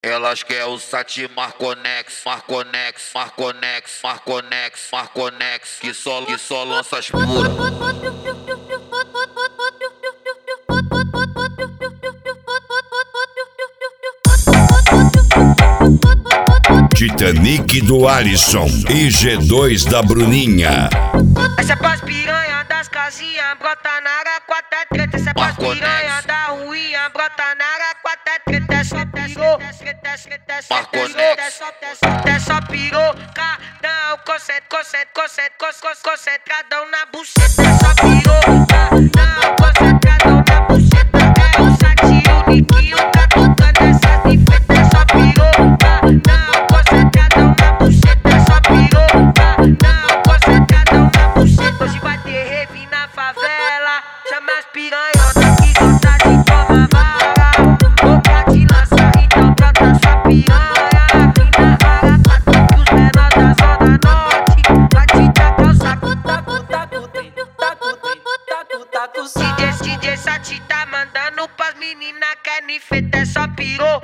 Elas quer o Sati Marconex, Marconex, Marconex, Marconex, Marconex, que só lança as puras. Titanic do Alisson e G2 da Bruninha. Essa é pras piranha das casinhas, brota na área, quatro é treta. Essa é pras piranha da ruinha, brota na área, quatro é treta. É só pirou, é só pirocadão, concentradão na buceta. É só pirocadão, concentradão na buceta. É o Sati e o Niquinho, tá tocando essas infetas. É só pirocadão, concentradão na buceta. É só pirocadão, concentradão na buceta. Hoje vai ter rave na favela, chama as piranhotas que gosta de tomar vara. Boca de lança, então brota sua piranha. Aqui na área, quatro que os menores da zona norte vai te tacar o saco. DJ Sati tá mandando pras meninas que nifeta. É só pirocadão,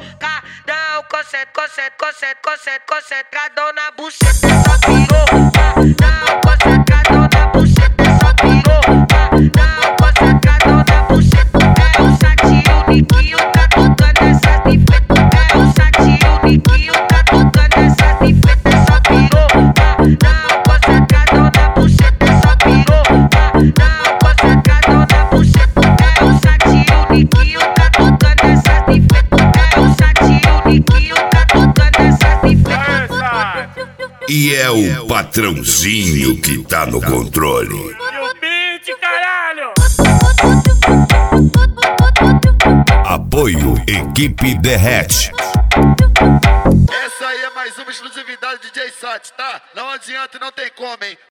concentradão na buceta. É só pirocadão, concentradão na buceta. É só pirocadão, concentradão na buceta. É o Sati e o Niquinho, tá tocando essas nifetas. É o Sati e o Niquinho, tá tocando essas nifetas. É só pirocadão, concentradão na buceta. É só pirocadão, concentradão na buceta. É o Sati e o Niquinho, tá tocando essas nifetas. É o Sati e o Niquinho, tá tocando essas nifetas. E é o patrãozinho que tá no controle. E o beat, caralho! Apoio Equipe Derrete. Essa aí é mais uma exclusividade do DJ Sati, tá? Não adianta e não tem como, hein?